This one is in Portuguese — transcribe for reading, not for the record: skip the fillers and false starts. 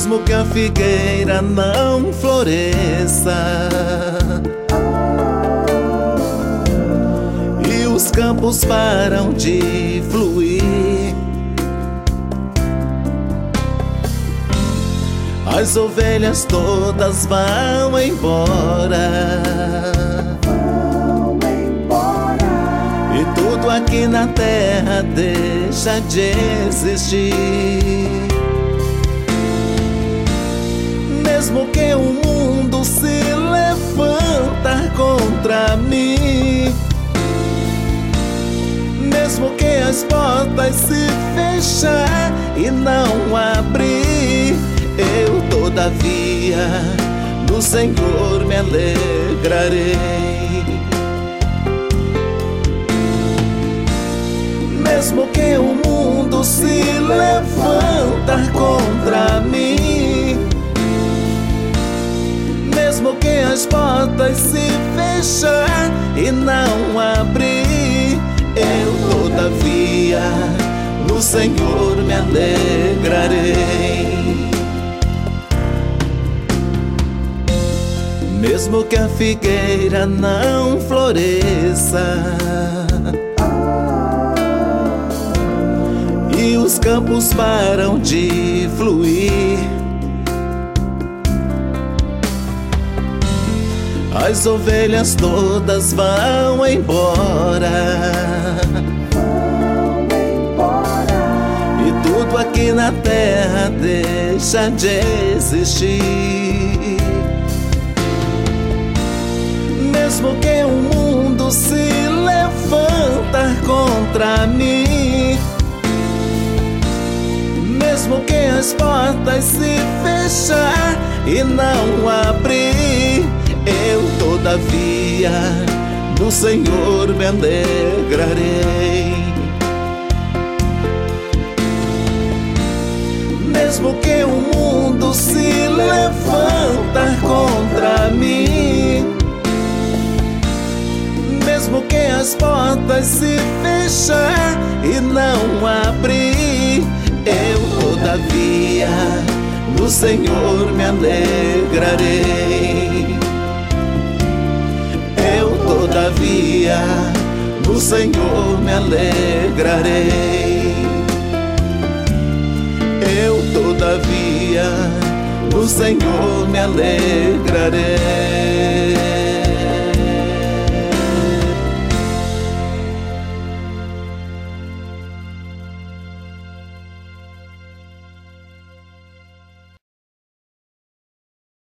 mesmo que a figueira não floresça e os campos param de fluir, as ovelhas todas vão embora, e tudo aqui na terra deixa de existir. Mesmo que o mundo se levanta contra mim, mesmo que as portas se fechar e não abrir, eu todavia no Senhor me alegrarei. Mesmo que o mundo se levanta contra mim, mesmo que as portas se fechar e não abrir, eu todavia no Senhor me alegrarei. Mesmo que a figueira não floresça e os campos param de fluir, as ovelhas todas vão embora, e tudo aqui na terra deixa de existir. Mesmo que o mundo se levanta contra mim, mesmo que as portas se fechar e não abrir, eu todavia no Senhor me alegrarei. Mesmo que o mundo se levanta contra mim, mesmo que as portas se fechar e não abrir, eu todavia no Senhor me alegrarei. Eu todavia no Senhor me alegrarei. Eu todavia no Senhor me alegrarei.